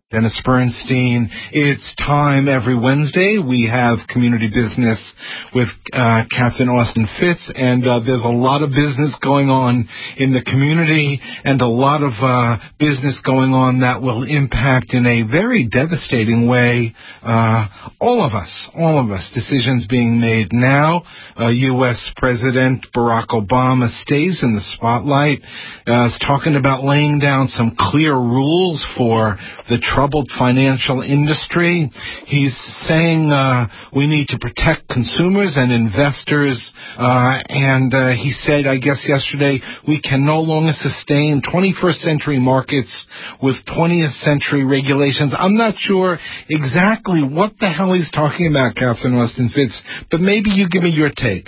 Dennis Bernstein. It's time every Wednesday. We have Community Business with Catherine Austin Fitts, and there's a lot of business going on in the community and a lot of business going on that will impact in a very devastating way all of us. Decisions being made now. U.S. President Barack Obama stays in the spotlight, is talking about laying down some clear rules for the troubled financial industry. He's saying we need to protect consumers and investors, and he said, I guess yesterday, we can no longer sustain 21st century markets with 20th century regulations. I'm not sure exactly what the hell he's talking about, Catherine Austin Fitts, but maybe you give me your take.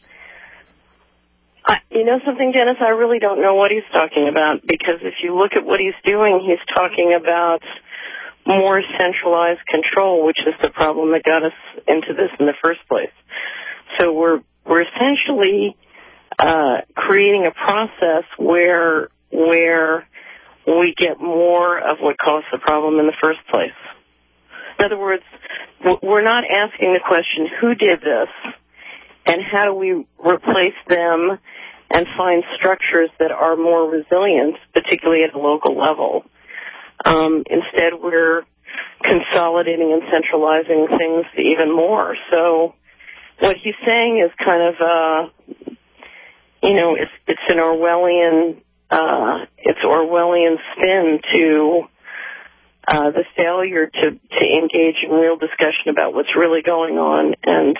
You know something, Dennis? I really don't know what he's talking about, because if you look at what he's doing, he's talking about more centralized control, which is the problem that got us into this in the first place. So we're essentially creating a process where we get more of what caused the problem in the first place. In other words, we're not asking the question, who did this, and how do we replace them and find structures that are more resilient, particularly at the local level. Instead, we're consolidating and centralizing things even more. So what he's saying is kind of, it's an Orwellian spin to the failure to engage in real discussion about what's really going on,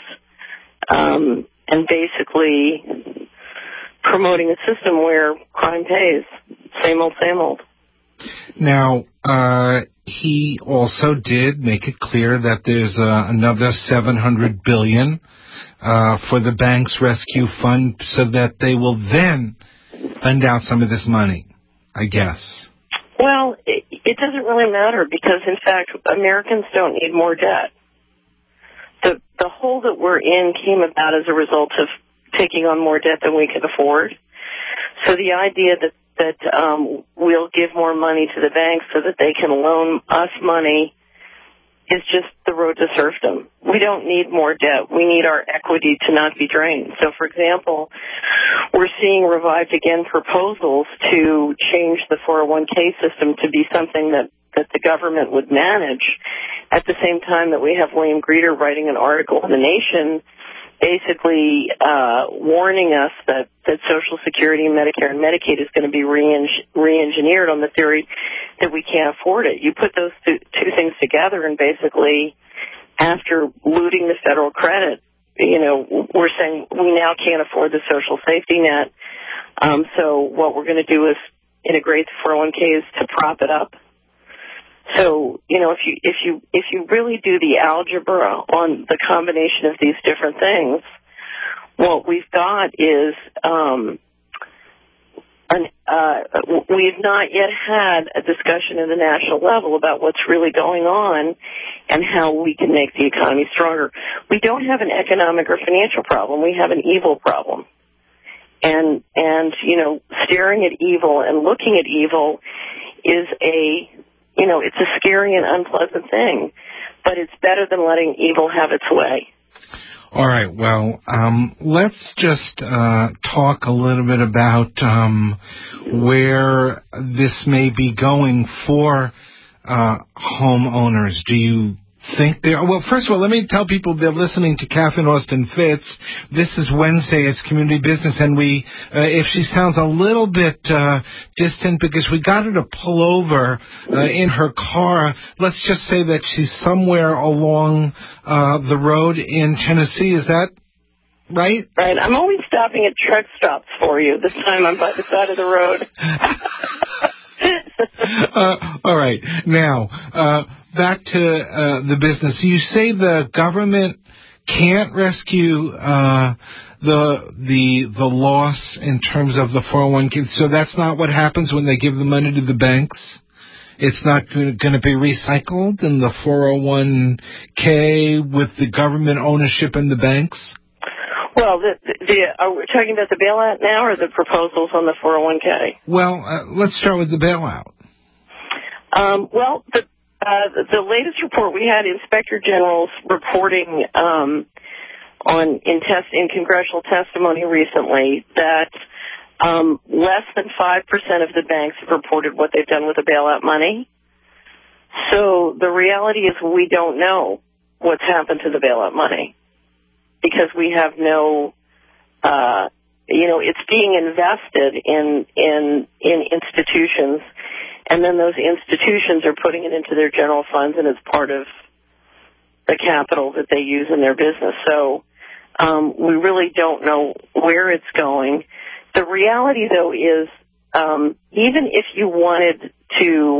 and basically promoting a system where crime pays. Same old, same old. Now, he also did make it clear that there's another $700 billion for the bank's rescue fund, so that they will then lend out some of this money, I guess. Well, it doesn't really matter, because, in fact, Americans don't need more debt. The hole that we're in came about as a result of taking on more debt than we could afford. So the idea that we'll give more money to the banks so that they can loan us money is just the road to serfdom. We don't need more debt. We need our equity to not be drained. So, for example, we're seeing revived again proposals to change the 401k system to be something that the government would manage, at the same time that we have William Greeter writing an article in The Nation basically warning us that Social Security and Medicare and Medicaid is going to be re-engineered on the theory that we can't afford it. You put those two things together, and basically, after looting the federal credit, we're saying we now can't afford the social safety net. So what we're going to do is integrate the 401ks to prop it up. So, if you really do the algebra on the combination of these different things, what we've got is we've not yet had a discussion at the national level about what's really going on and how we can make the economy stronger. We don't have an economic or financial problem. We have an evil problem. And staring at evil and looking at evil is it's a scary and unpleasant thing, but it's better than letting evil have its way. All right, well, let's just talk a little bit about where this may be going for homeowners. Do you think they are? Well, first of all, let me tell people they're listening to Catherine Austin Fitts. This is Wednesday. It's Community Business, and we, if she sounds a little bit distant, because we got her to pull over in her car. Let's just say that she's somewhere along the road in Tennessee. Is that right? Right. I'm always stopping at truck stops for you. This time I'm by the side of the road. All right. Now, back to the business. You say the government can't rescue the loss in terms of the 401k. So that's not what happens when they give the money to the banks? It's not going to be recycled in the 401k with the government ownership in the banks? Well, are we talking about the bailout now or the proposals on the 401k? Well, let's start with the bailout. Well, The latest report, we had Inspector General's reporting in congressional testimony recently that less than 5% of the banks have reported what they've done with the bailout money. So the reality is we don't know what's happened to the bailout money because we have no, it's being invested in institutions, and then those institutions are putting it into their general funds and it's part of the capital that they use in their business. So we really don't know where it's going. The reality, though, is even if you wanted to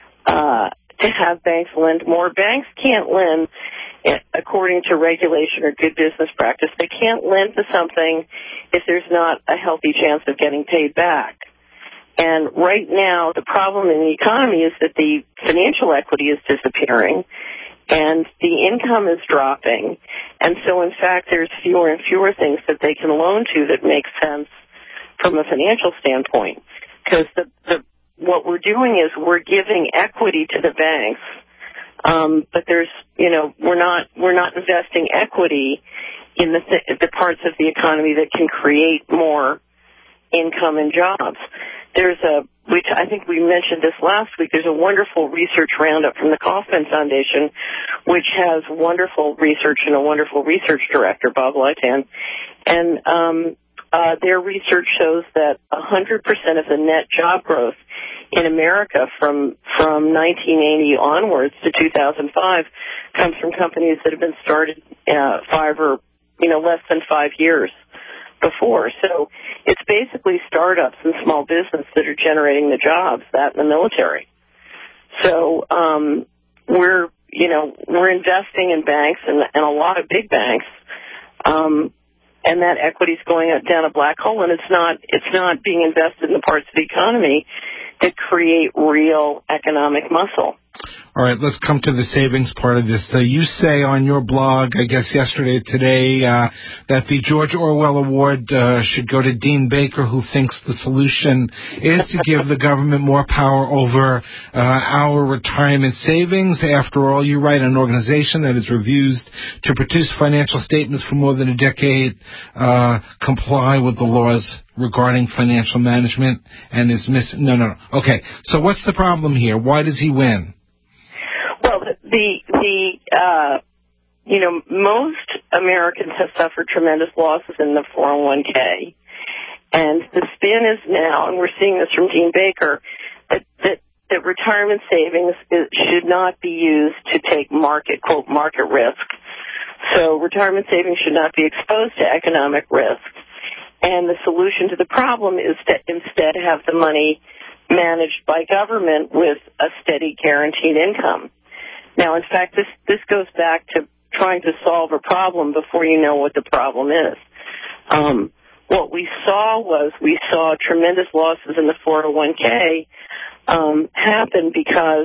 have banks lend more, banks can't lend according to regulation or good business practice. They can't lend to something if there's not a healthy chance of getting paid back. And right now, the problem in the economy is that the financial equity is disappearing and the income is dropping. And so, in fact, there's fewer and fewer things that they can loan to that make sense from a financial standpoint. Because what we're doing is we're giving equity to the banks, but we're not investing equity in the parts of the economy that can create more income and jobs. Which I think we mentioned this last week, there's a wonderful research roundup from the Kauffman Foundation, which has wonderful research and a wonderful research director, Bob Leitan. And their research shows that 100% of the net job growth in America from 1980 onwards to 2005 comes from companies that have been started 5 or less than 5 years before. So it's basically startups and small business that are generating the jobs, that and the military. So we're investing in banks and a lot of big banks, and that equity's going down a black hole, and it's not being invested in the parts of the economy that create real economic muscle. All right, let's come to the savings part of this. You say on your blog, I guess yesterday, today, that the George Orwell Award should go to Dean Baker, who thinks the solution is to give the government more power over our retirement savings. After all, you write, an organization that has refused to produce financial statements for more than a decade comply with the laws regarding financial management and is missing. No. Okay, so what's the problem here? Why does he win? Well, most Americans have suffered tremendous losses in the 401k, and the spin is now, and we're seeing this from Dean Baker, that retirement savings should not be used to take quote, market risk. So retirement savings should not be exposed to economic risk. And the solution to the problem is to instead have the money managed by government with a steady guaranteed income. Now, in fact, this goes back to trying to solve a problem before you know what the problem is. What we saw tremendous losses in the 401k happen because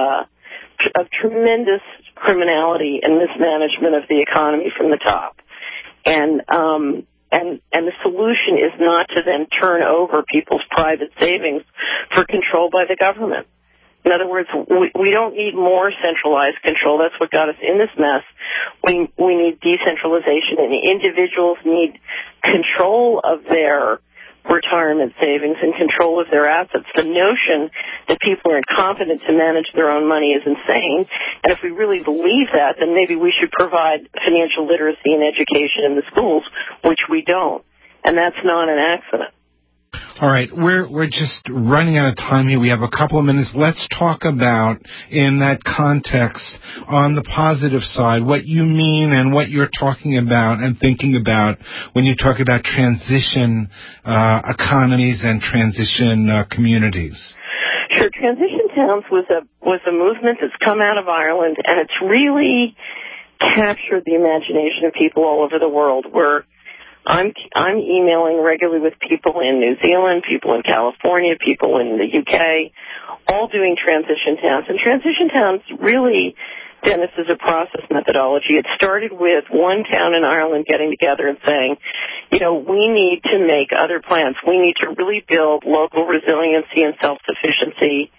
of tremendous criminality and mismanagement of the economy from the top. And the solution is not to then turn over people's private savings for control by the government. In other words, we don't need more centralized control. That's what got us in this mess. We need decentralization, and individuals need control of their retirement savings and control of their assets. The notion that people are incompetent to manage their own money is insane. And if we really believe that, then maybe we should provide financial literacy and education in the schools, which we don't. And that's not an accident. All right, we're just running out of time here. We have a couple of minutes. Let's talk about, in that context, on the positive side, what you mean and what you're talking about and thinking about when you talk about transition economies and transition communities. Sure. Transition towns was a movement that's come out of Ireland, and it's really captured the imagination of people all over the world. I'm emailing regularly with people in New Zealand, people in California, people in the UK, all doing transition towns. And transition towns really, Dennis, is a process methodology. It started with one town in Ireland getting together and saying, we need to make other plans. We need to really build local resiliency and self-sufficiency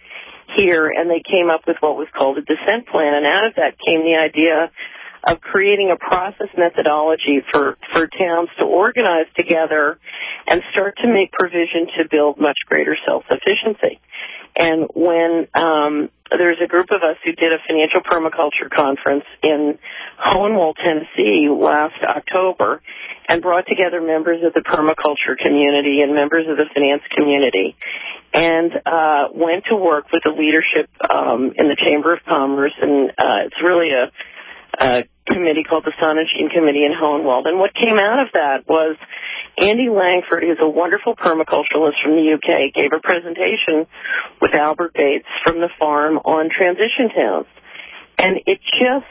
here, and they came up with what was called a descent plan. And out of that came the idea of creating a process methodology for towns to organize together and start to make provision to build much greater self-sufficiency. And when there's a group of us who did a financial permaculture conference in Hohenwald, Tennessee last October and brought together members of the permaculture community and members of the finance community and went to work with the leadership in the Chamber of Commerce, and it's really a committee called the Sonogene Committee in Hohenwald. And what came out of that was Andy Langford, who's a wonderful permaculturalist from the UK, gave a presentation with Albert Bates from the farm on transition towns. And it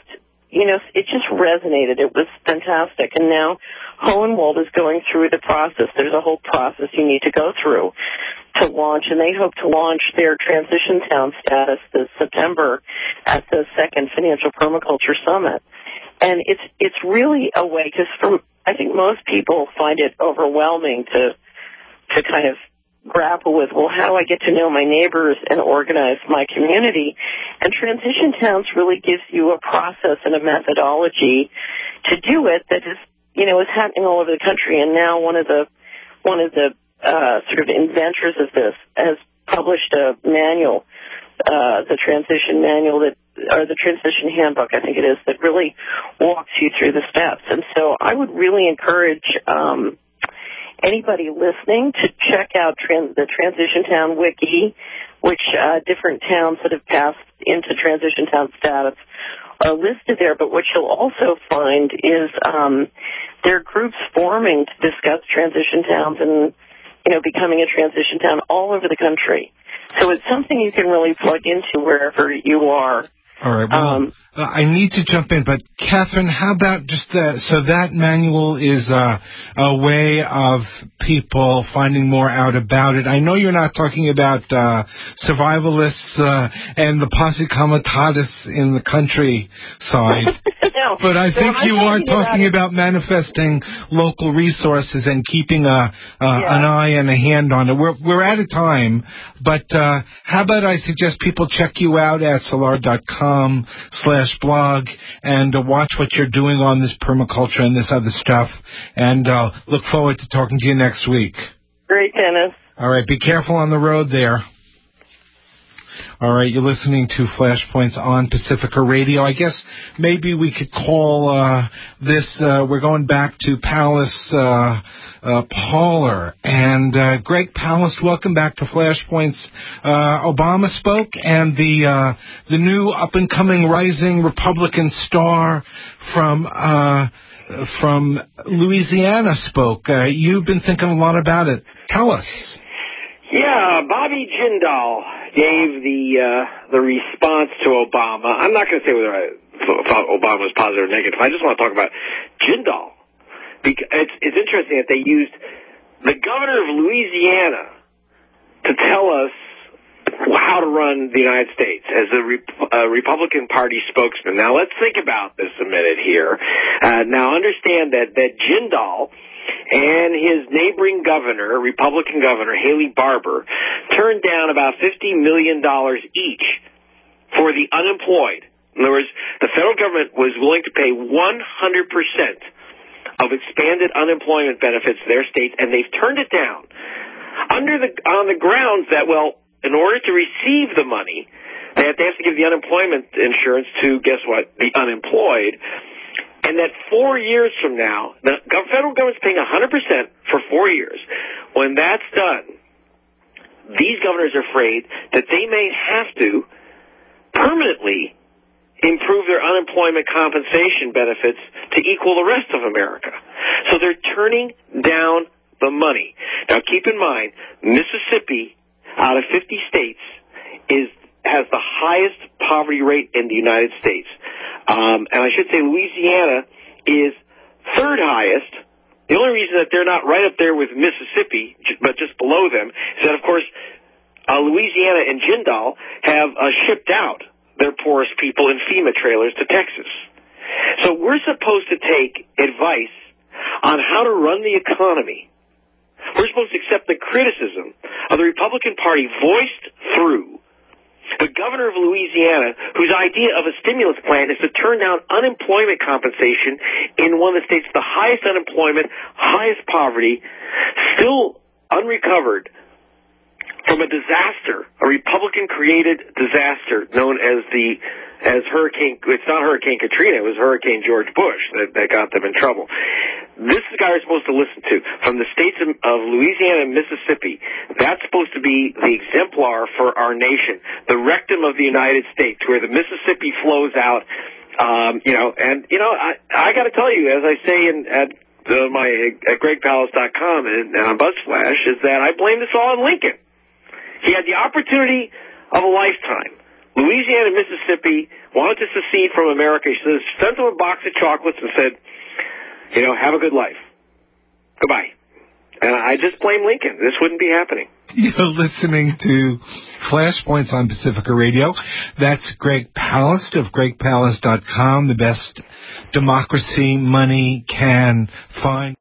just resonated. It was fantastic. And now Hohenwald is going through the process. There's a whole process you need to go through to launch, and they hope to launch their transition town status this September at the second Financial Permaculture Summit. And it's really a way, because I think most people find it overwhelming to kind of grapple with, well, how do I get to know my neighbors and organize my community? And transition towns really gives you a process and a methodology to do it that is happening all over the country. And now one of the sort of inventors of this has published a manual, the transition manual or the transition handbook, I think it is, that really walks you through the steps. And so I would really encourage anybody listening to check out the Transition Town Wiki, which different towns that have passed into Transition Town status are listed there. But what you'll also find is there are groups forming to discuss transition towns and becoming a transition town all over the country. So it's something you can really plug into wherever you are. All right. Well, I need to jump in, but Catherine, how about just so that manual is a way of people finding more out about it. I know you're not talking about survivalists and the posse comitatus in the countryside. No, but I think you are talking about manifesting local resources and keeping an eye and a hand on it. We're out of time, but how about I suggest people check you out at solar.com/blog and watch what you're doing on this permaculture and this other stuff, and look forward to talking to you next week. Great, Dennis. All right, be careful on the road there. All right, you're listening to Flashpoints on Pacifica Radio. I guess maybe we could call this, we're going back to Palace Parlor. And Greg Palast, welcome back to Flashpoints. Obama spoke, and the new up-and-coming rising Republican star from Louisiana spoke. You've been thinking a lot about it. Tell us. Yeah, Bobby Jindal gave the response to Obama. I'm not going to say whether I thought Obama was positive or negative. I just want to talk about Jindal. It's interesting that they used the governor of Louisiana to tell us how to run the United States as a Republican Party spokesman. Now, let's think about this a minute here. Now, understand that Jindal and his neighboring governor, Republican governor, Haley Barbour, turned down about $50 million each for the unemployed. In other words, the federal government was willing to pay 100% of expanded unemployment benefits to their states, and they've turned it down on the grounds that, well, in order to receive the money, they have to give the unemployment insurance to, guess what, the unemployed. And that 4 years from now, the federal government's paying 100% for 4 years. When that's done, these governors are afraid that they may have to permanently improve their unemployment compensation benefits to equal the rest of America. So they're turning down the money. Now, keep in mind, Mississippi, out of 50 states, has the highest poverty rate in the United States. And I should say Louisiana is third highest. The only reason that they're not right up there with Mississippi, but just below them, is that, of course, Louisiana and Jindal have shipped out their poorest people in FEMA trailers to Texas. So we're supposed to take advice on how to run the economy. We're supposed to accept the criticism of the Republican Party voiced through the governor of Louisiana, whose idea of a stimulus plan is to turn down unemployment compensation in one of the states with the highest unemployment, highest poverty, still unrecovered from a disaster, a Republican-created disaster known as Hurricane. It's not Hurricane Katrina. It was Hurricane George Bush that got them in trouble. This is the guy we're supposed to listen to from the states of Louisiana and Mississippi. That's supposed to be the exemplar for our nation, the rectum of the United States, where the Mississippi flows out. I got to tell you, as I say at GregPalast.com and on BuzzFlash, is that I blame this all on Lincoln. He had the opportunity of a lifetime. Louisiana and Mississippi wanted to secede from America. He sent them a box of chocolates and said, have a good life. Goodbye. And I just blame Lincoln. This wouldn't be happening. You're listening to Flashpoints on Pacifica Radio. That's Greg Palast of GregPalast.com, the best democracy money can find.